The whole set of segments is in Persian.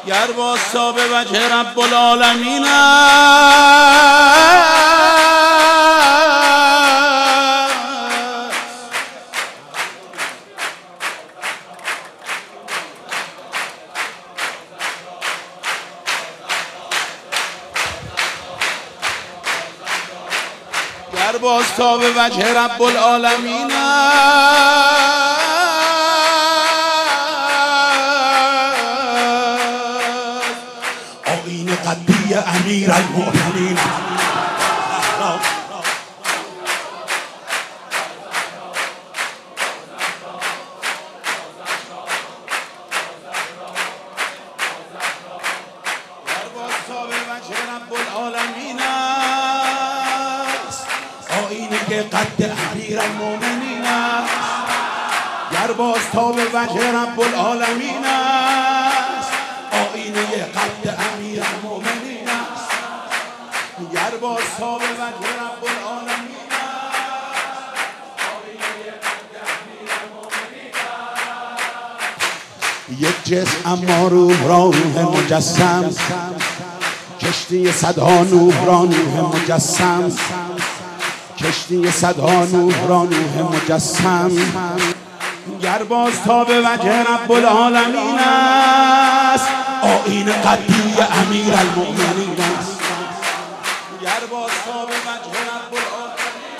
گر باستا به وجه رب العالمین گر باستا به وجه رب العالمین آیین قدی امیر المؤمنین گر باستا به وجه رب العالمین آینه که قد امیر المؤمنین است گر باستا به وجه رب العالمین است آینه قد امیر المؤمنین است گر باستا به وجه رب العالمین است آینه قد امیر المؤمنین است یک جسم اما روح را روح مجسم کشتی صدها نوح را نوح مجسم کشتی صدها نوح را نوح مجسم گر باستا به وجه رب العالمین است آیین قدی امیر المؤمنین است گر باستا به وجه رب العالمین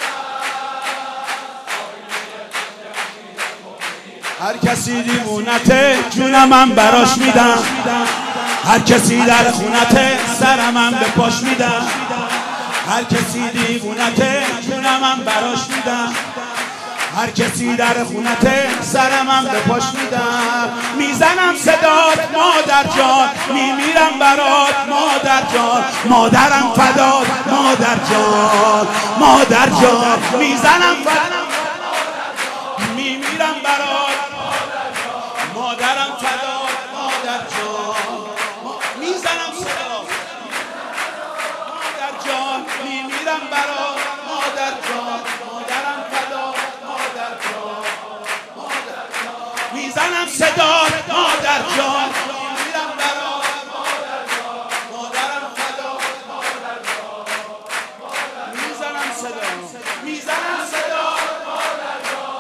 هر کسی دیوونته جون من براش میدم هر کسی در خونته سر من به پاش میدم هر کسی دیوونته جون من براش میدم هر کسی در خونته سر من به پاش میدم میزنم صدات مادر جان میمیرم برات مادر جان مادرم فدات مادر جان مادر جان میزنم فدات میمیرم برات مادرم فدات مادر جان میزنم صدات مادر جان میمیرم برات مادر جان مادرم فدات مادر جان مادر جان میزنم صدات مادر جان میمیرم برات مادر جان مادرم فدات مادر جان میزنم صدات میزنم صدات مادر جان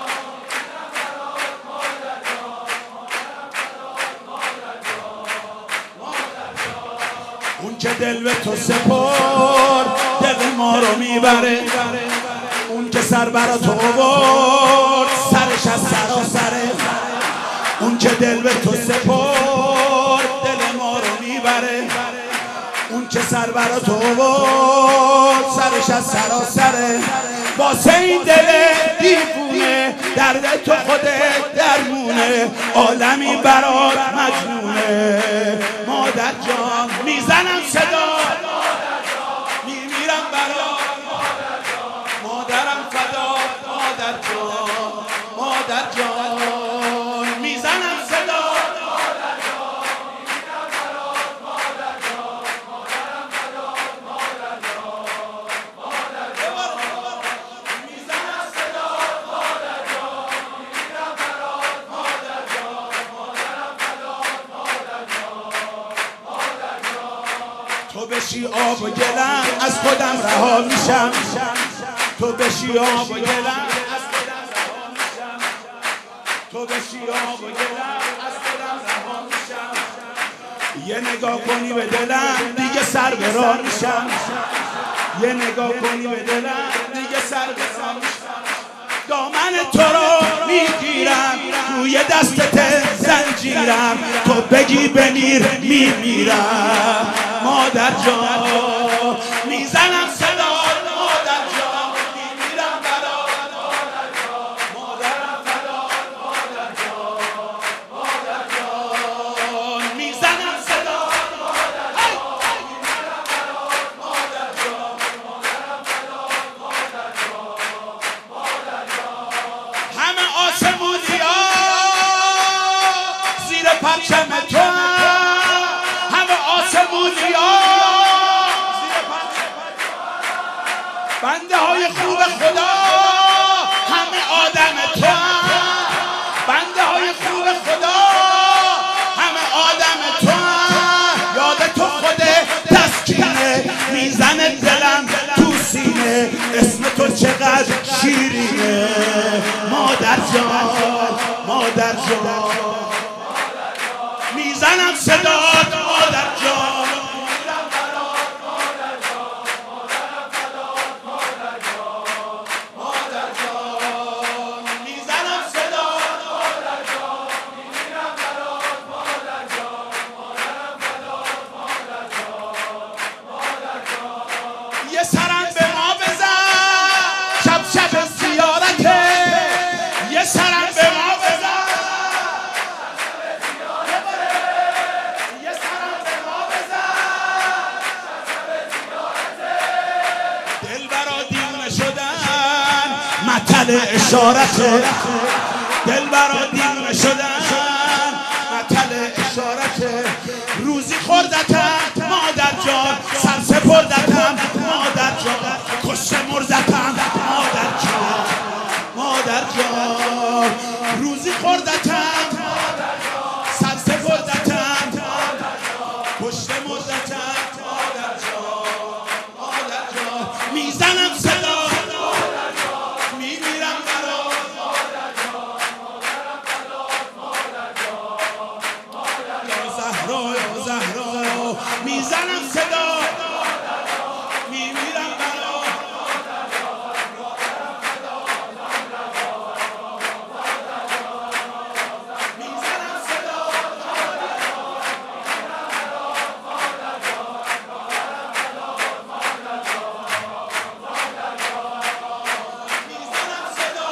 مادر جان اون که دل به تو سپرد دل ما رو میبره اون که سر برا تو برد سرش از سراسره اون که دل به تو سپرد دل ما رو میبره اون که سر برا تو برد سرش از سراسره واسه این دل دیوونه درد تو خودت درمونه عالمی برات مجنونه مادر جان میزنم صدا میمیرم برات مادرم فدا مادر جان مادر جان میزنم صدا تو بشی آب و گلم از خودم رها میشم تو بشی آب و گلم از خودم رها میشم تو بشی آب و گلم از خودم رها میشم یه نگاه کنی به دلم دیگه سر به راه میشم یه نگاه کنی به دلم دیگه سر به راه میشم دامن تو رو میگیرم روی دستت زنجیرم تو بگی بمیر میمیرم مادر جان میزنم صدا مادر جان میمیرم برات مادر جان مادرم فدا مادر جان مادر جان میزنم صدا مادر جان میمیرم برات مادر جان مادرم فدا مادر جان مادر جان همه آسمونیا زیر پرچم تو همه آسمونیا بنده های خوب خدا همه آدم تو بنده های خوب خدا همه آدم تو چقدر شیرینه مادر جان مادر جان میزنم صدات مادر جان یه سرم به ما بزن شب شب زیارته یه سرم به ما بزن یه سرم به ما بزن دلبرا دیوانه شدن مطل اشارته دلبرا دیوانه شدن مطل اشارته روزی خوردتم مادر جان سر سپردتم مادر جان کشته مردتم مادر جان مادر جان روزی خوردتم سر سپردتم کشته مردتم مادر جان مادر جان میزنم صدا میمیرم برات مادر جان یا زهرا یا زهرا میزنم صدا میمیرم برات میزنم صدا میزنم صدا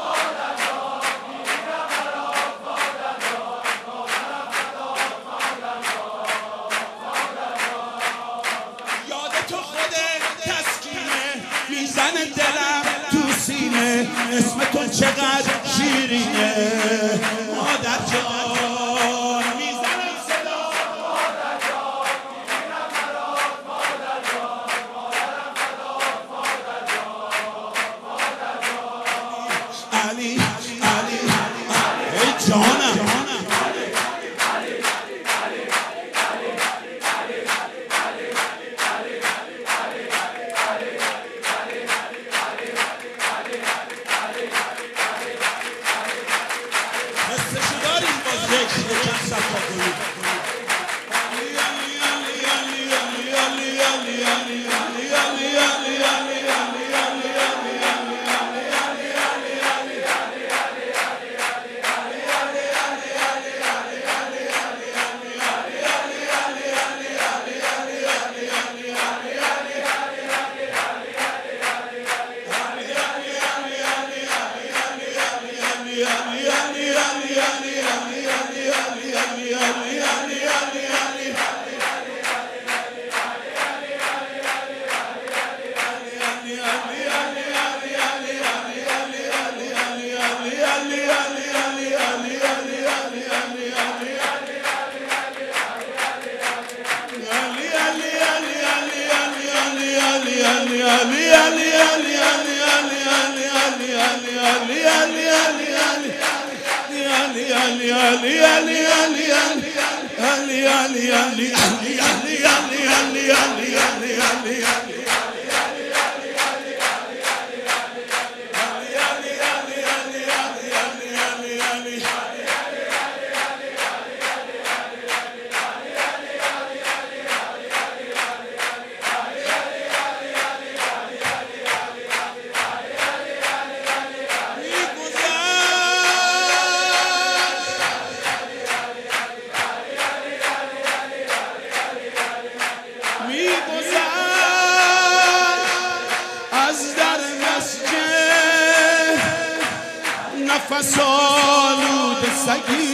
یاد تو خودت تسکینه میزنه دلم تو سینه اسم تو چقدر شیرینه مادر جان میزنم صدا علی علی ای جانم حسشو داریم باز یکم صفا کنیم علی علی علی علی علی علی علی علی علی علی علی نفس آلود سگی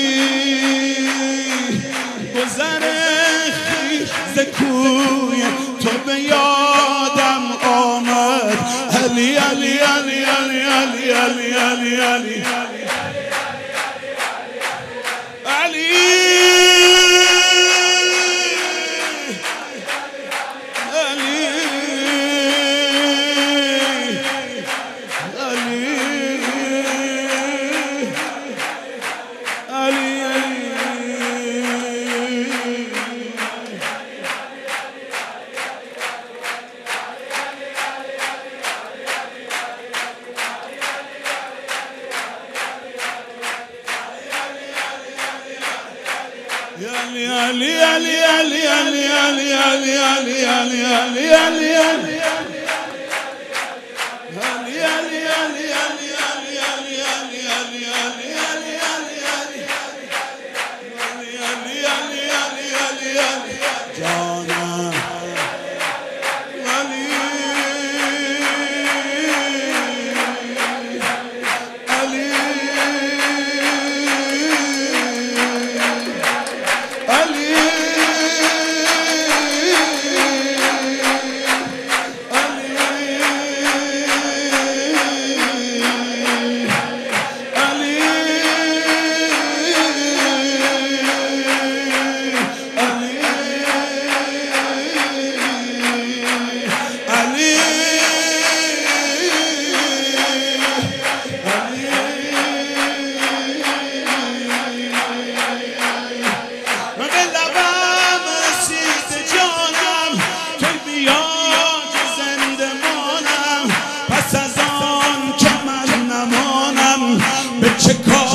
گذره خیز کوی تو به یادم آمد علی علی علی علی علی علی علی علی به چه کار